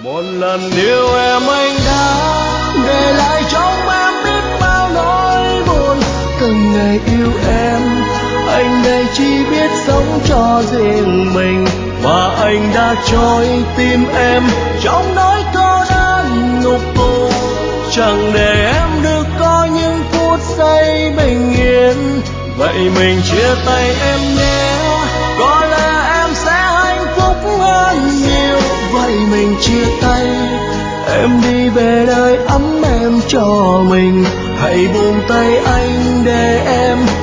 Một lần yêu em anh đã để lại trong em biết bao nỗi buồn. Từng ngày yêu em, anh đây chỉ biết sống cho riêng mình, và anh đã trói tim em trong nỗi cô đơn ngục tù. Chẳng để em được có những phút giây bình yên, vậy mình chia tay em nhé, có lẽ em sẽ hạnh phúc hơn nhiều. Vậy mình chia tay, em đi về nơi ấm em cho mình, hãy buông tay anh để em